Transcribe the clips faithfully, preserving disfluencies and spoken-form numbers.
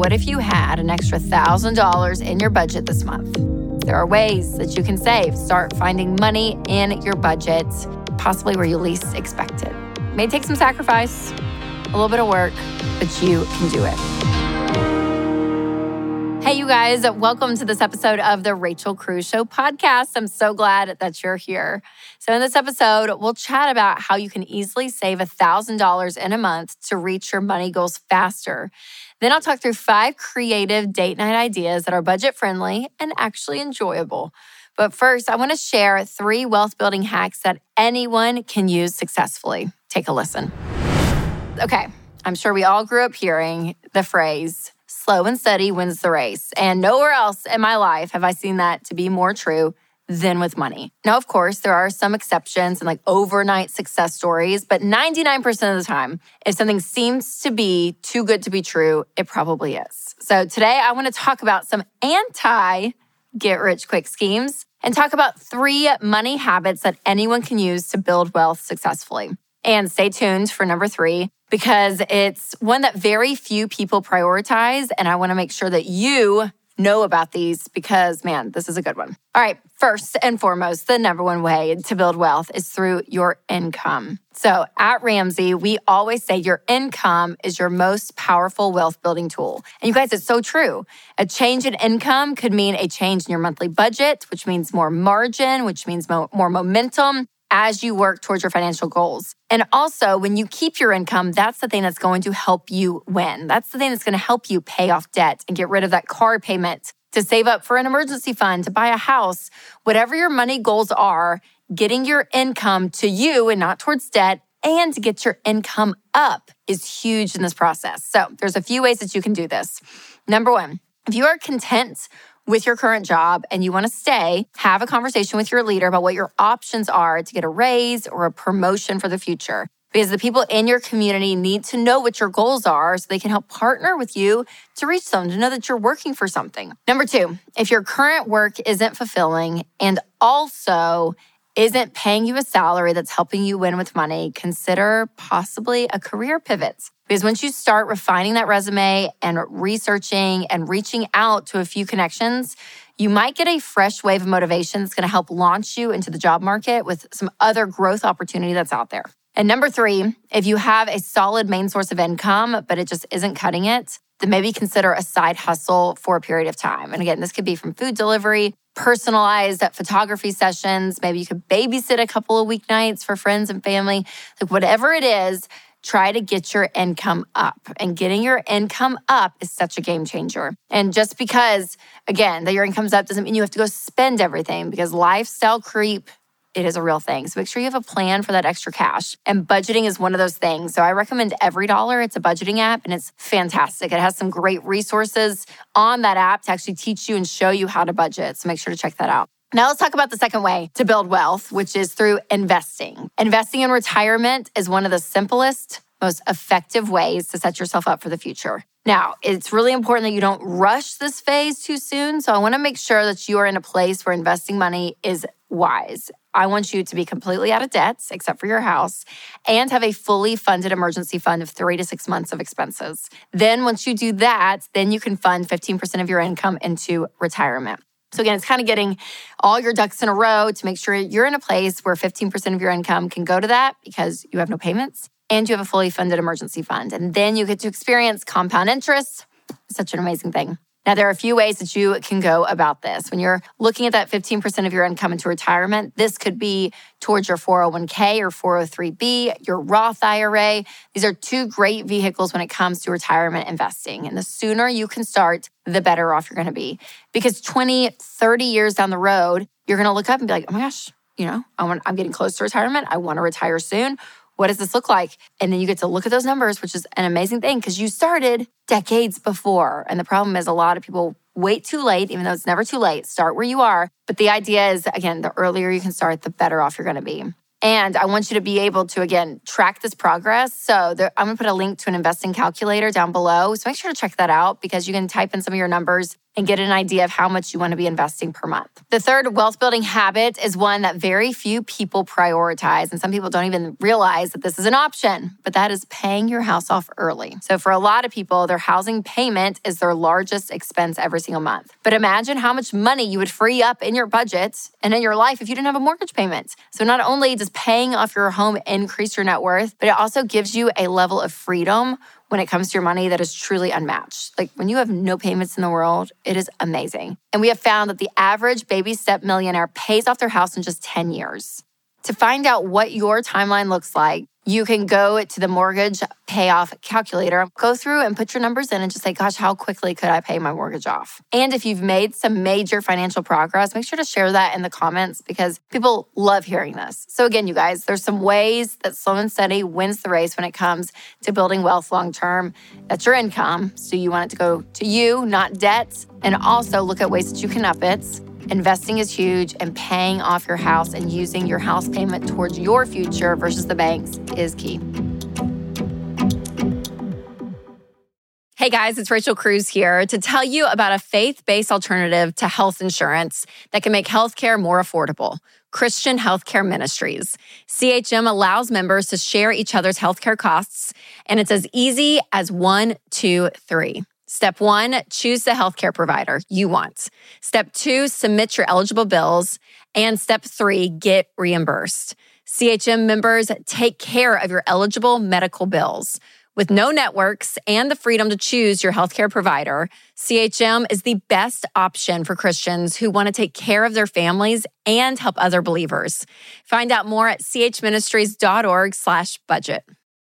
what if you had an extra one thousand dollars in your budget this month? There are ways that you can save. Start finding money in your budget, possibly where you least expect it. It may take some sacrifice, a little bit of work, but you can do it. Hey, you guys, welcome to this episode of the Rachel Cruze Show podcast. I'm so glad that you're here. So in this episode, we'll chat about how you can easily save one thousand dollars in a month to reach your money goals faster. Then I'll talk through five creative date night ideas that are budget-friendly and actually enjoyable. But first, I want to share three wealth-building hacks that anyone can use successfully. Take a listen. Okay, I'm sure we all grew up hearing the phrase, slow and steady wins the race. And nowhere else in my life have I seen that to be more true than with money. Now, of course, there are some exceptions and like overnight success stories, but ninety-nine percent of the time, if something seems to be too good to be true, it probably is. So today I want to talk about some anti-get-rich-quick schemes and talk about three money habits that anyone can use to build wealth successfully. And stay tuned for number three, because it's one that very few people prioritize, and I want to make sure that you know about these because, man, this is a good one. All right, first and foremost, the number one way to build wealth is through your income. So at Ramsey, we always say your income is your most powerful wealth-building tool. And you guys, it's so true. A change in income could mean a change in your monthly budget, which means more margin, which means mo- more momentum as you work towards your financial goals. And also, when you keep your income, that's the thing that's going to help you win. That's the thing that's going to help you pay off debt and get rid of that car payment, to save up for an emergency fund, to buy a house. Whatever your money goals are, getting your income to you and not towards debt and to get your income up is huge in this process. So there's a few ways that you can do this. Number one, if you are content with your current job and you want to stay, have a conversation with your leader about what your options are to get a raise or a promotion for the future. Because the people in your community need to know what your goals are so they can help partner with you to reach them, to know that you're working for something. Number two, if your current work isn't fulfilling and also isn't paying you a salary that's helping you win with money, consider possibly a career pivot. Because once you start refining that resume and researching and reaching out to a few connections, you might get a fresh wave of motivation that's going to help launch you into the job market with some other growth opportunity that's out there. And number three, if you have a solid main source of income, but it just isn't cutting it, then maybe consider a side hustle for a period of time. And again, this could be from food delivery, personalized photography sessions. Maybe you could babysit a couple of weeknights for friends and family. Like whatever it is, try to get your income up. And getting your income up is such a game changer. And just because, again, that your income's up doesn't mean you have to go spend everything, because lifestyle creep, it is a real thing. So make sure you have a plan for that extra cash. And budgeting is one of those things. So I recommend EveryDollar. It's a budgeting app and it's fantastic. It has some great resources on that app to actually teach you and show you how to budget. So make sure to check that out. Now let's talk about the second way to build wealth, which is through investing. Investing in retirement is one of the simplest, most effective ways to set yourself up for the future. Now, it's really important that you don't rush this phase too soon. So I want to make sure that you are in a place where investing money is wise. I want you to be completely out of debt, except for your house, and have a fully funded emergency fund of three to six months of expenses. Then once you do that, then you can fund fifteen percent of your income into retirement. So again, it's kind of getting all your ducks in a row to make sure you're in a place where fifteen percent of your income can go to that because you have no payments and you have a fully funded emergency fund. And then you get to experience compound interest. It's such an amazing thing. Now, there are a few ways that you can go about this. When you're looking at that fifteen percent of your income into retirement, this could be towards your four oh one k or four oh three b, your Roth I R A. These are two great vehicles when it comes to retirement investing. And the sooner you can start, the better off you're going to be. Because twenty, thirty years down the road, you're going to look up and be like, oh my gosh, you know, I want, I'm getting close to retirement. I want to retire soon. What does this look like? And then you get to look at those numbers, which is an amazing thing because you started decades before. And the problem is a lot of people wait too late, even though it's never too late. Start where you are. But the idea is, again, the earlier you can start, the better off you're going to be. And I want you to be able to, again, track this progress. So there, I'm going to put a link to an investing calculator down below. So make sure to check that out because you can type in some of your numbers and get an idea of how much you want to be investing per month. The third wealth building habit is one that very few people prioritize, and some people don't even realize that this is an option, but that is paying your house off early. So for a lot of people, their housing payment is their largest expense every single month. But imagine how much money you would free up in your budget and in your life if you didn't have a mortgage payment. So not only does paying off your home increase your net worth, but it also gives you a level of freedom when it comes to your money that is truly unmatched. Like when you have no payments in the world, it is amazing. And we have found that the average baby step millionaire pays off their house in just ten years. To find out what your timeline looks like, you can go to the mortgage payoff calculator, go through and put your numbers in and just say, gosh, how quickly could I pay my mortgage off? And if you've made some major financial progress, make sure to share that in the comments because people love hearing this. So again, you guys, there's some ways that Slow and Steady wins the race when it comes to building wealth long-term. That's your income. So you want it to go to you, not debt. And also look at ways that you can up it. Investing is huge, and paying off your house and using your house payment towards your future versus the banks is key. Hey guys, it's Rachel Cruz here to tell you about a faith-based alternative to health insurance that can make healthcare more affordable. Christian Healthcare Ministries. C H M allows members to share each other's healthcare costs, and it's as easy as one, two, three. Step one, choose the healthcare provider you want. Step two, submit your eligible bills. And step three, get reimbursed. C H M members take care of your eligible medical bills. With no networks and the freedom to choose your healthcare provider, C H M is the best option for Christians who want to take care of their families and help other believers. Find out more at chministries.org slash budget.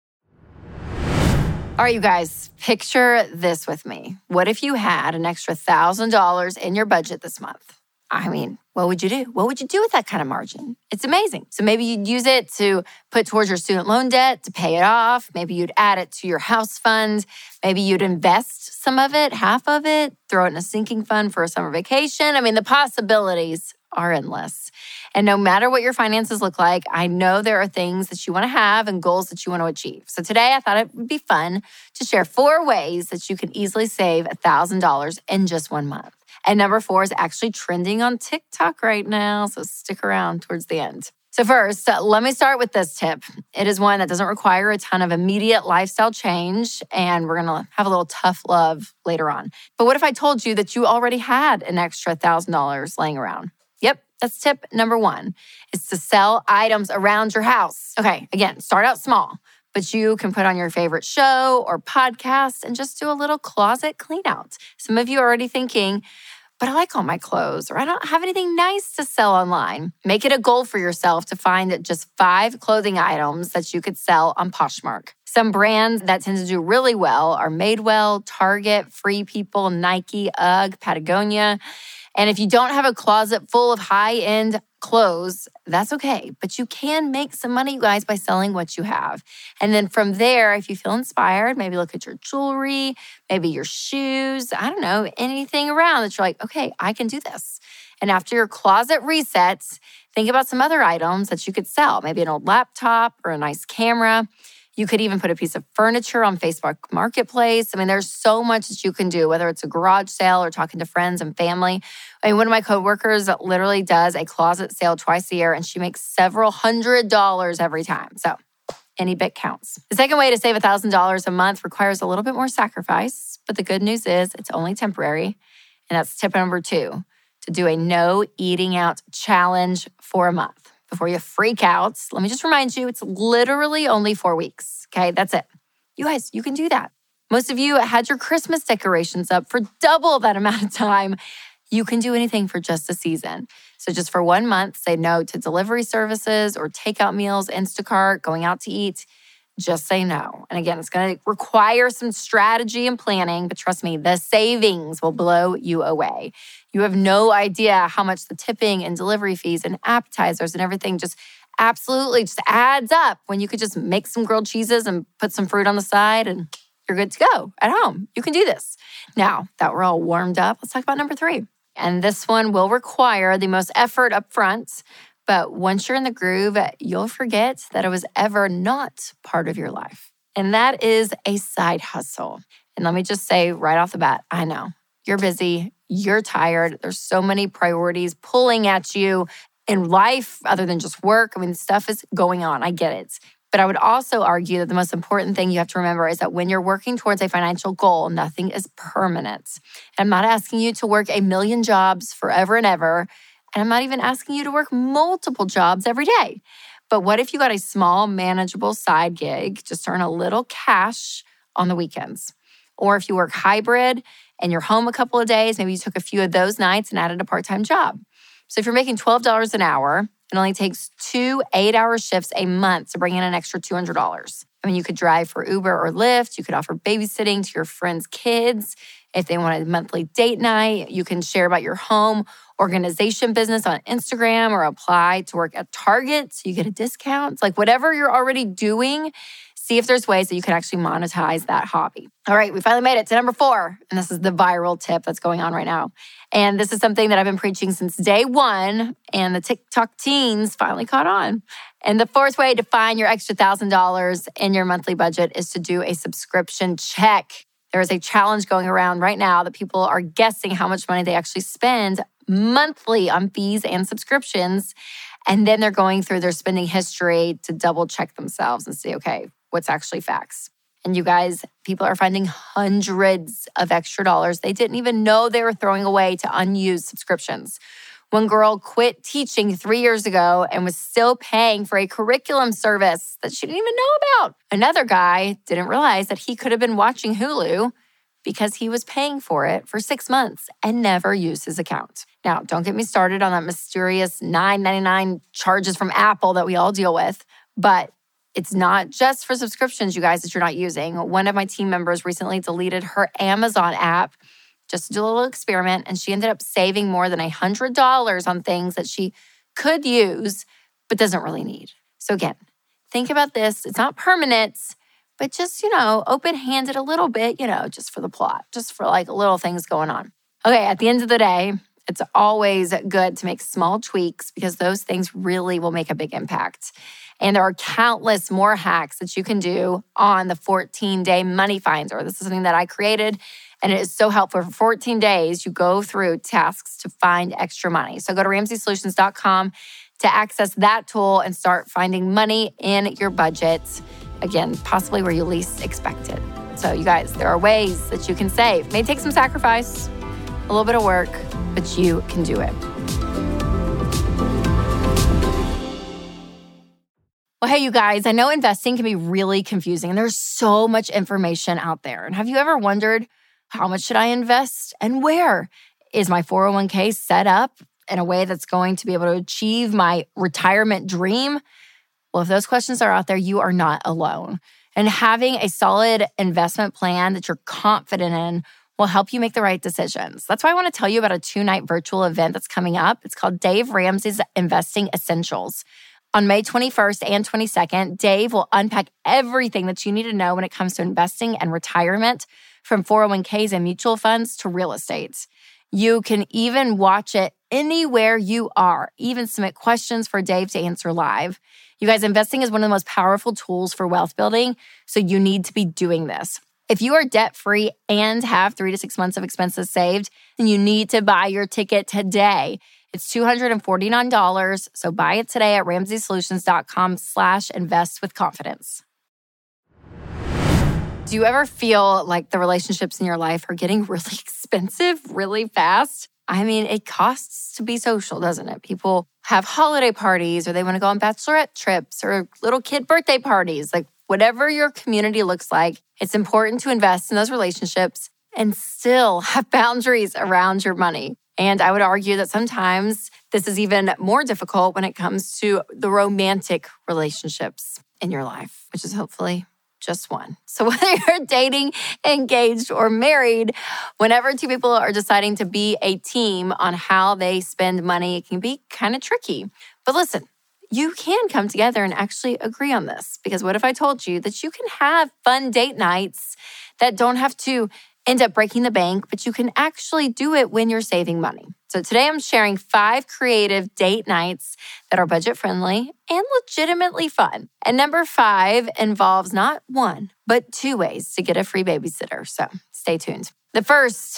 All right, you guys, picture this with me. What if you had an extra one thousand dollars in your budget this month? I mean, what would you do? What would you do with that kind of margin? It's amazing. So maybe you'd use it to put towards your student loan debt, to pay it off. Maybe you'd add it to your house fund. Maybe you'd invest some of it, half of it, throw it in a sinking fund for a summer vacation. I mean, the possibilities are endless. And no matter what your finances look like, I know there are things that you want to have and goals that you want to achieve. So today I thought it would be fun to share four ways that you can easily save one thousand dollars in just one month. And number four is actually trending on TikTok right now, so stick around towards the end. So first, uh, let me start with this tip. It is one that doesn't require a ton of immediate lifestyle change, and we're going to have a little tough love later on. But what if I told you that you already had an extra one thousand dollars laying around? Yep, that's tip number one, is to sell items around your house. Okay, again, start out small, but you can put on your favorite show or podcast and just do a little closet clean out. Some of you are already thinking, but I like all my clothes, or I don't have anything nice to sell online. Make it a goal for yourself to find just five clothing items that you could sell on Poshmark. Some brands that tend to do really well are Madewell, Target, Free People, Nike, UGG, Patagonia. And if you don't have a closet full of high-end clothes, that's okay. But you can make some money, you guys, by selling what you have. And then from there, if you feel inspired, maybe look at your jewelry, maybe your shoes, I don't know, anything around that you're like, okay, I can do this. And after your closet resets, think about some other items that you could sell, maybe an old laptop or a nice camera. You could even put a piece of furniture on Facebook Marketplace. I mean, there's so much that you can do, whether it's a garage sale or talking to friends and family. I mean, one of my coworkers literally does a closet sale twice a year, and she makes several hundred dollars every time. So any bit counts. The second way to save one thousand dollars a month requires a little bit more sacrifice, but the good news is it's only temporary. And that's tip number two, to do a no eating out challenge for a month. Before you freak out, let me just remind you, it's literally only four weeks, okay? That's it. You guys, you can do that. Most of you had your Christmas decorations up for double that amount of time. You can do anything for just a season. So just for one month, say no to delivery services or takeout meals, Instacart, going out to eat. Just say no. And again, it's going to require some strategy and planning, but trust me, the savings will blow you away. You have no idea how much the tipping and delivery fees and appetizers and everything just absolutely just adds up when you could just make some grilled cheeses and put some fruit on the side and you're good to go at home. You can do this. Now that we're all warmed up, let's talk about number three. And this one will require the most effort up front. But once you're in the groove, you'll forget that it was ever not part of your life. And that is a side hustle. And let me just say right off the bat, I know you're busy, you're tired. There's so many priorities pulling at you in life other than just work. I mean, stuff is going on. I get it. But I would also argue that the most important thing you have to remember is that when you're working towards a financial goal, nothing is permanent. And I'm not asking you to work a million jobs forever and ever. And I'm not even asking you to work multiple jobs every day. But what if you got a small, manageable side gig just to earn a little cash on the weekends? Or if you work hybrid and you're home a couple of days, maybe you took a few of those nights and added a part-time job. So if you're making twelve dollars an hour, it only takes two eight-hour shifts a month to bring in an extra two hundred dollars. I mean, you could drive for Uber or Lyft. You could offer babysitting to your friends' kids. If they want a monthly date night, you can share about your home organization business on Instagram or apply to work at Target so you get a discount. Like whatever you're already doing, see if there's ways that you can actually monetize that hobby. All right, we finally made it to number four. And this is the viral tip that's going on right now. And this is something that I've been preaching since day one. And the TikTok teens finally caught on. And the fourth way to find your extra one thousand dollars in your monthly budget is to do a subscription check. There is a challenge going around right now that people are guessing how much money they actually spend monthly on fees and subscriptions. And then they're going through their spending history to double check themselves and see, okay, what's actually facts. And you guys, people are finding hundreds of extra dollars they didn't even know they were throwing away to unused subscriptions. One girl quit teaching three years ago and was still paying for a curriculum service that she didn't even know about. Another guy didn't realize that he could have been watching Hulu because he was paying for it for six months and never used his account. Now, don't get me started on that mysterious nine ninety-nine charges from Apple that we all deal with, but it's not just for subscriptions, you guys, that you're not using. One of my team members recently deleted her Amazon app just to do a little experiment, and she ended up saving more than one hundred dollars on things that she could use but doesn't really need. So again, think about this. It's not permanent, but just, you know, open-handed a little bit, you know, just for the plot, just for like little things going on. Okay, at the end of the day, it's always good to make small tweaks because those things really will make a big impact. And there are countless more hacks that you can do on the fourteen-day Money Finder. This is something that I created, and it is so helpful. For fourteen days, you go through tasks to find extra money. So go to ramsey solutions dot com to access that tool and start finding money in your budget. Again, possibly where you least expect it. So you guys, there are ways that you can save. It may take some sacrifice, a little bit of work, but you can do it. Well, hey, you guys, I know investing can be really confusing and there's so much information out there. And have you ever wondered, how much should I invest and where? Is my four oh one k set up in a way that's going to be able to achieve my retirement dream? Well, if those questions are out there, you are not alone. And having a solid investment plan that you're confident in will help you make the right decisions. That's why I want to tell you about a two-night virtual event that's coming up. It's called Dave Ramsey's Investing Essentials. On May twenty-first and twenty-second, Dave will unpack everything that you need to know when it comes to investing and retirement, from four oh one k's and mutual funds to real estate. You can even watch it anywhere you are, even submit questions for Dave to answer live. You guys, investing is one of the most powerful tools for wealth building, so you need to be doing this. If you are debt-free and have three to six months of expenses saved, then you need to buy your ticket today. It's two hundred forty-nine dollars, so buy it today at ramsey solutions dot com slash invest with confidence. Do you ever feel like the relationships in your life are getting really expensive really fast? I mean, it costs to be social, doesn't it? People have holiday parties or they want to go on bachelorette trips or little kid birthday parties. Like whatever your community looks like, it's important to invest in those relationships and still have boundaries around your money. And I would argue that sometimes this is even more difficult when it comes to the romantic relationships in your life, which is hopefully just one. So whether you're dating, engaged, or married, whenever two people are deciding to be a team on how they spend money, it can be kind of tricky. But listen, you can come together and actually agree on this. Because what if I told you that you can have fun date nights that don't have to end up breaking the bank, but you can actually do it when you're saving money? So today I'm sharing five creative date nights that are budget-friendly and legitimately fun. And number five involves not one, but two ways to get a free babysitter. So stay tuned. The first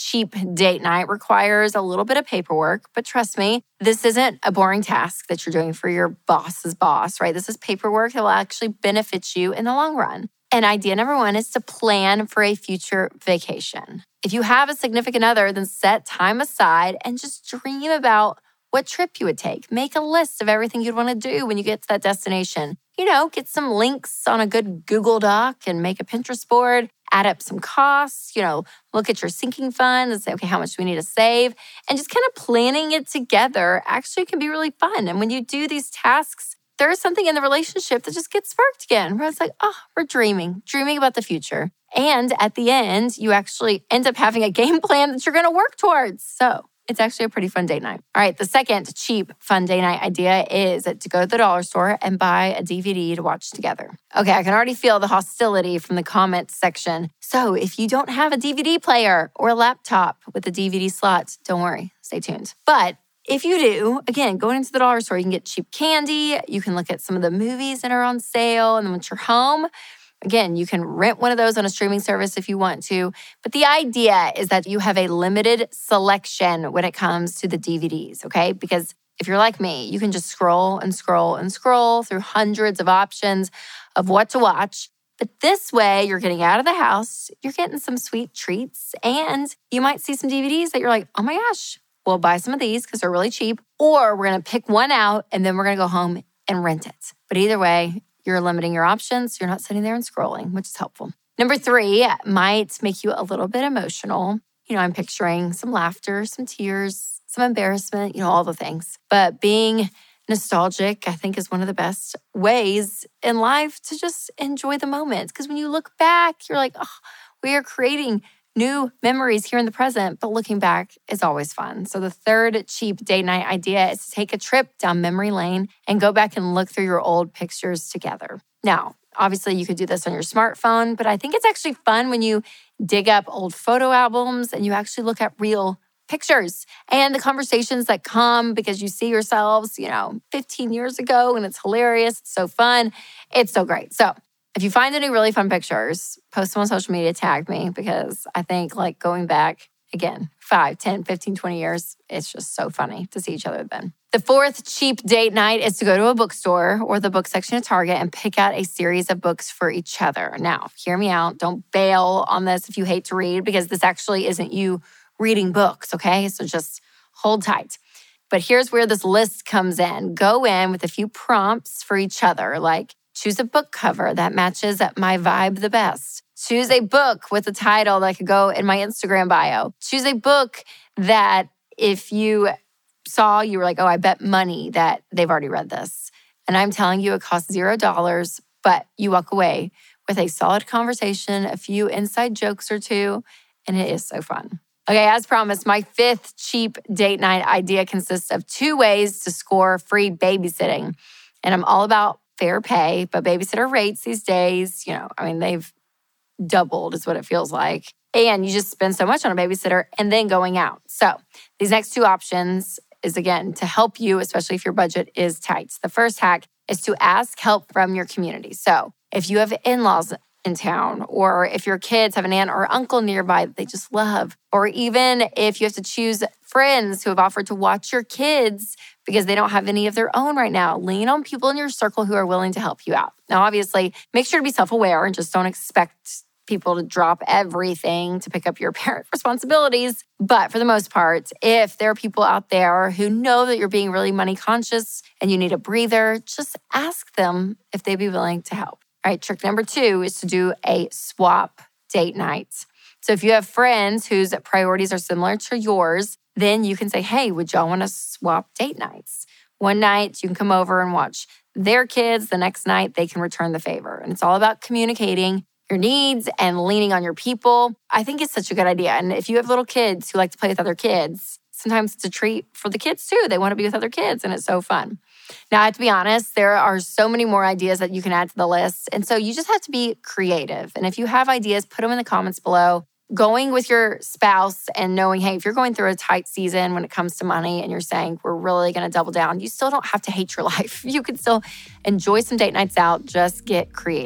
cheap date night requires a little bit of paperwork, but trust me, this isn't a boring task that you're doing for your boss's boss, right? This is paperwork that will actually benefit you in the long run. And idea number one is to plan for a future vacation. If you have a significant other, then set time aside and just dream about what trip you would take. Make a list of everything you'd want to do when you get to that destination. You know, get some links on a good Google Doc and make a Pinterest board, add up some costs, you know, look at your sinking fund and say, okay, how much do we need to save? And just kind of planning it together actually can be really fun. And when you do these tasks, there is something in the relationship that just gets sparked again, where it's like, oh, we're dreaming, dreaming about the future. And at the end, you actually end up having a game plan that you're going to work towards. So it's actually a pretty fun date night. All right, the second cheap, fun date night idea is to go to the dollar store and buy a D V D to watch together. Okay, I can already feel the hostility from the comments section. So if you don't have a D V D player or a laptop with a D V D slot, don't worry, stay tuned. But if you do, again, going into the dollar store, you can get cheap candy. You can look at some of the movies that are on sale. And then once you're home, again, you can rent one of those on a streaming service if you want to. But the idea is that you have a limited selection when it comes to the D V Ds, okay? Because if you're like me, you can just scroll and scroll and scroll through hundreds of options of what to watch. But this way, you're getting out of the house, you're getting some sweet treats, and you might see some D V Ds that you're like, oh my gosh, we'll buy some of these because they're really cheap, or we're going to pick one out and then we're going to go home and rent it. But either way, you're limiting your options. You're not sitting there and scrolling, which is helpful. Number three might make you a little bit emotional. You know, I'm picturing some laughter, some tears, some embarrassment, you know, all the things. But being nostalgic, I think, is one of the best ways in life to just enjoy the moment. Because when you look back, you're like, oh, we are creating new memories here in the present, but looking back is always fun. So the third cheap date night idea is to take a trip down memory lane and go back and look through your old pictures together. Now, obviously you could do this on your smartphone, but I think it's actually fun when you dig up old photo albums and you actually look at real pictures and the conversations that come because you see yourselves, you know, fifteen years ago, and it's hilarious. It's so fun. It's so great. So if you find any really fun pictures, post them on social media, tag me, because I think like going back, again, five, ten, fifteen, twenty years, it's just so funny to see each other then. The fourth cheap date night is to go to a bookstore or the book section at Target and pick out a series of books for each other. Now, hear me out. Don't bail on this if you hate to read, because this actually isn't you reading books, okay? So just hold tight. But here's where this list comes in. Go in with a few prompts for each other, like, choose a book cover that matches my vibe the best. Choose a book with a title that could go in my Instagram bio. Choose a book that if you saw, you were like, oh, I bet money that they've already read this. And I'm telling you, it costs zero dollars, but you walk away with a solid conversation, a few inside jokes or two, and it is so fun. Okay, as promised, my fifth cheap date night idea consists of two ways to score free babysitting. And I'm all about fair pay, but babysitter rates these days, you know, I mean, they've doubled is what it feels like. And you just spend so much on a babysitter and then going out. So these next two options is, again, to help you, especially if your budget is tight. The first hack is to ask help from your community. So if you have in-laws in town, or if your kids have an aunt or uncle nearby that they just love, or even if you have to choose friends who have offered to watch your kids because they don't have any of their own right now, lean on people in your circle who are willing to help you out. Now, obviously, make sure to be self-aware and just don't expect people to drop everything to pick up your parent responsibilities. But for the most part, if there are people out there who know that you're being really money conscious and you need a breather, just ask them if they'd be willing to help. All right, trick number two is to do a swap date night. So if you have friends whose priorities are similar to yours, then you can say, hey, would y'all want to swap date nights? One night you can come over and watch their kids. The next night they can return the favor. And it's all about communicating your needs and leaning on your people. I think it's such a good idea. And if you have little kids who like to play with other kids, sometimes it's a treat for the kids too. They want to be with other kids and it's so fun. Now, I have to be honest, there are so many more ideas that you can add to the list. And so you just have to be creative. And if you have ideas, put them in the comments below. Going with your spouse and knowing, hey, if you're going through a tight season when it comes to money and you're saying, we're really going to double down, you still don't have to hate your life. You can still enjoy some date nights out. Just get creative.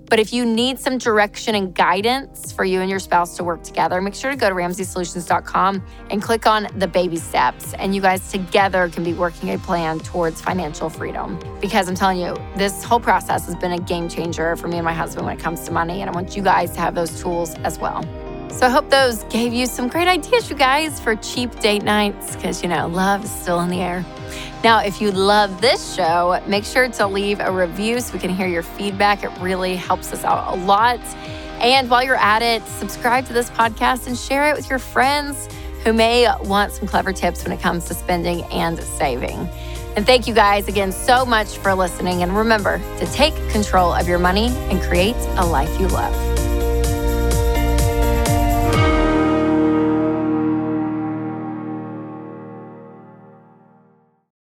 But if you need some direction and guidance for you and your spouse to work together, make sure to go to ramsey solutions dot com and click on the baby steps. And you guys together can be working a plan towards financial freedom. Because I'm telling you, this whole process has been a game changer for me and my husband when it comes to money. And I want you guys to have those tools as well. So I hope those gave you some great ideas, you guys, for cheap date nights, because, you know, love is still in the air. Now, if you love this show, make sure to leave a review so we can hear your feedback. It really helps us out a lot. And while you're at it, subscribe to this podcast and share it with your friends who may want some clever tips when it comes to spending and saving. And thank you guys again so much for listening. And remember to take control of your money and create a life you love.